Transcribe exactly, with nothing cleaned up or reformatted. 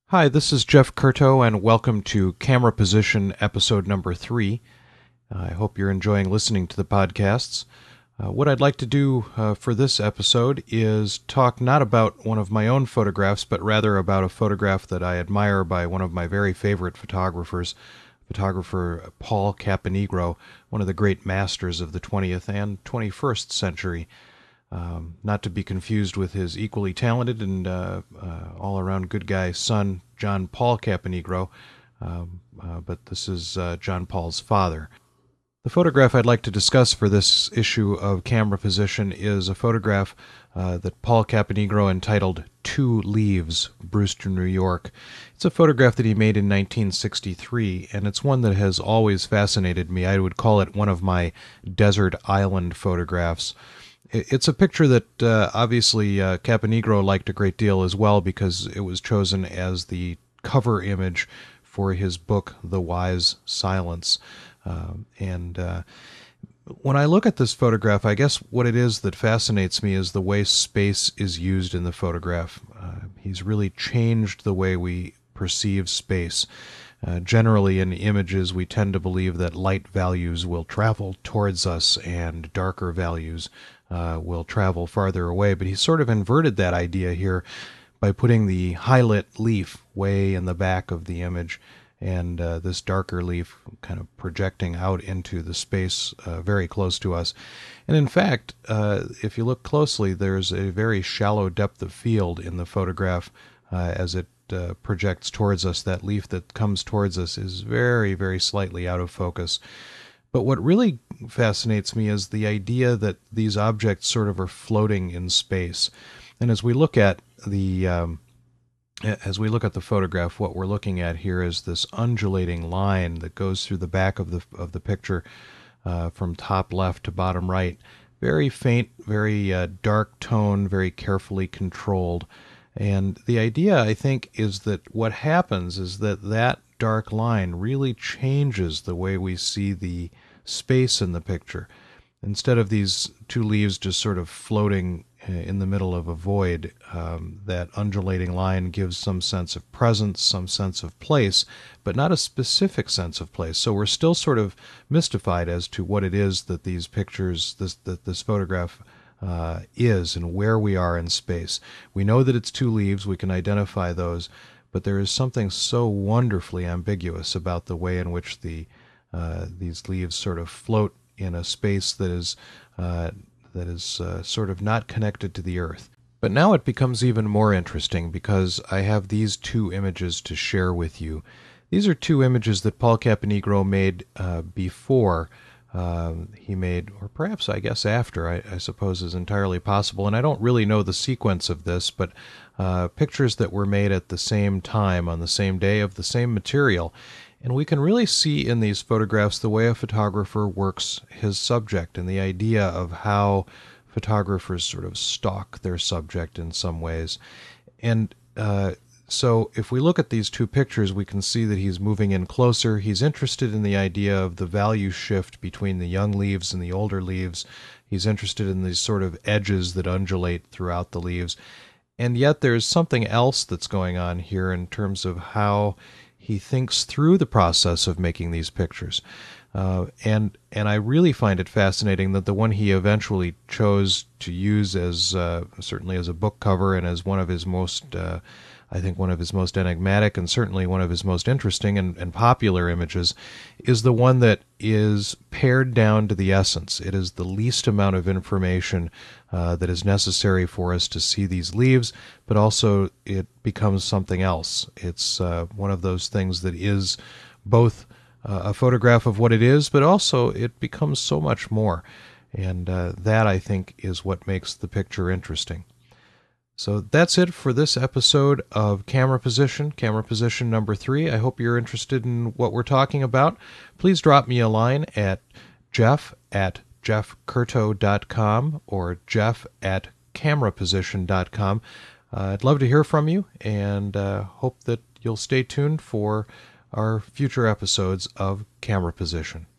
Hi, this is Jeff Curto, and welcome to Camera Position episode number three. Uh, I hope you're enjoying listening to the podcasts. Uh, what I'd like to do uh, for this episode is talk not about one of my own photographs, but rather about a photograph that I admire by one of my very favorite photographers, photographer Paul Caponigro, one of the great masters of the twentieth and twenty-first century. Um, not to be confused with his equally talented and uh, uh, all-around good guy son, John Paul Caponigro, um, uh, but this is uh, John Paul's father. The photograph I'd like to discuss for this issue of Camera Position is a photograph uh, that Paul Caponigro entitled Two Leaves, Brewster, New York. It's a photograph that he made in nineteen sixty-three, and it's one that has always fascinated me. I would call it one of my desert island photographs. It's a picture that uh, obviously uh, Caponigro liked a great deal as well, because it was chosen as the cover image for his book, The Wise Silence. Um, and uh, when I look at this photograph, I guess what it is that fascinates me is the way space is used in the photograph. Uh, he's really changed the way we perceive space. Uh, generally, in images, we tend to believe that light values will travel towards us and darker values uh, will travel farther away. But he sort of inverted that idea here by putting the high-lit leaf way in the back of the image, and uh, this darker leaf kind of projecting out into the space uh, very close to us. And in fact, uh, if you look closely, there's a very shallow depth of field in the photograph uh, as it uh, projects towards us. That leaf that comes towards us is very, very slightly out of focus. But what really fascinates me is the idea that these objects sort of are floating in space. And as we look at the um, As we look at the photograph, what we're looking at here is this undulating line that goes through the back of the of the picture uh, from top left to bottom right. Very faint, very uh, dark tone, very carefully controlled. And the idea, I think, is that what happens is that that dark line really changes the way we see the space in the picture. Instead of these two leaves just sort of floating in the middle of a void, um, that undulating line gives some sense of presence, some sense of place, but not a specific sense of place. So we're still sort of mystified as to what it is that these pictures, this that this photograph uh, is, and where we are in space. We know that it's two leaves, we can identify those, but there is something so wonderfully ambiguous about the way in which the uh, these leaves sort of float in a space that is uh, that is uh, sort of not connected to the earth. But now it becomes even more interesting because I have these two images to share with you. These are two images that Paul Caponigro made uh, before uh, he made, or perhaps I guess after, I, I suppose is entirely possible, and I don't really know the sequence of this, but uh, pictures that were made at the same time, on the same day, of the same material. And we can really see in these photographs the way a photographer works his subject, and the idea of how photographers sort of stalk their subject in some ways. And uh, so if we look at these two pictures, we can see that he's moving in closer. He's interested in the idea of the value shift between the young leaves and the older leaves. He's interested in these sort of edges that undulate throughout the leaves. And yet there's something else that's going on here in terms of how he thinks through the process of making these pictures. Uh, and and I really find it fascinating that the one he eventually chose to use as uh, certainly as a book cover and as one of his most, uh, I think one of his most enigmatic and certainly one of his most interesting and, and popular images is the one that is pared down to the essence. It is the least amount of information uh, that is necessary for us to see these leaves, but also it becomes something else. It's uh, one of those things that is both uh, a photograph of what it is, but also it becomes so much more. And uh, that, I think, is what makes the picture interesting. So that's it for this episode of Camera Position, Camera Position number three. I hope you're interested in what we're talking about. Please drop me a line at jeff at jeff curto dot com or jeff at camera position dot com. Uh, I'd love to hear from you, and uh, hope that you'll stay tuned for our future episodes of Camera Position.